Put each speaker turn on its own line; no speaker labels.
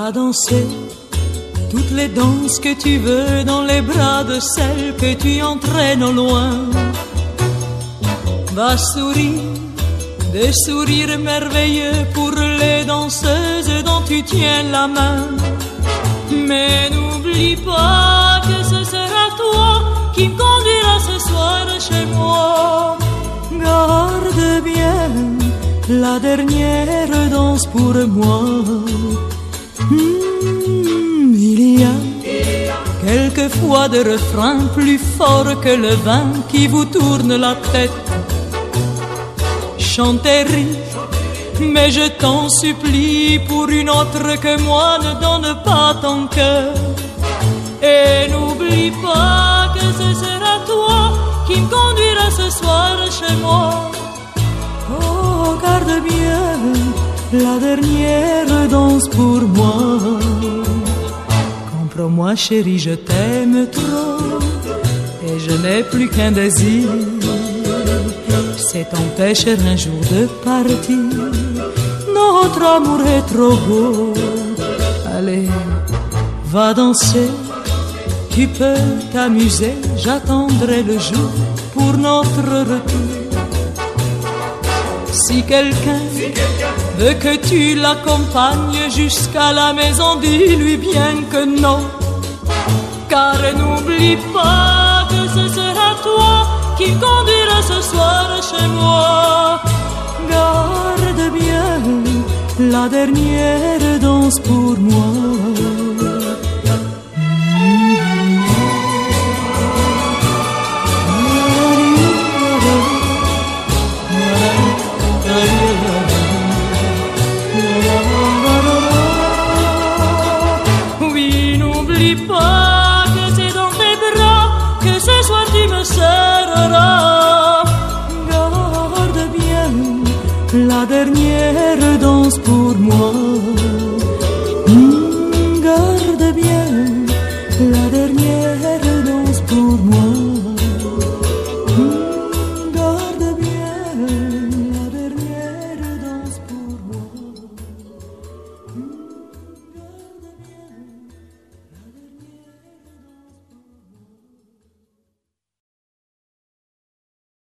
Va danser toutes les danses que tu veux dans les bras de celle que tu entraînes au loin. Va sourire des sourires merveilleux pour les danseuses dont tu tiens la main. Mais n'oublie pas que ce sera toi qui me conduira ce soir chez moi. Garde bien la dernière danse pour moi. Il y a quelquefois des refrains plus forts que le vin qui vous tourne la tête. Chantez, rire, mais je t'en supplie, pour une autre que moi, ne donne pas ton cœur. Et n'oublie pas que ce sera toi qui me conduira ce soir chez moi. Oh, garde bien la dernière danse pour moi. Comprends-moi, chérie, je t'aime trop et je n'ai plus qu'un désir, c'est t'empêcher un jour de partir. Notre amour est trop beau. Allez, va danser, tu peux t'amuser. J'attendrai le jour pour notre retour. Si quelqu'un veut que tu l'accompagnes jusqu'à la maison, dis-lui bien que non. Car n'oublie pas que ce sera toi qui me conduira ce soir chez moi. Garde bien la dernière danse pour moi. Oui, n'oublie pas que c'est dans tes bras que ce soir tu me serreras. Garde bien la dernière danse pour moi.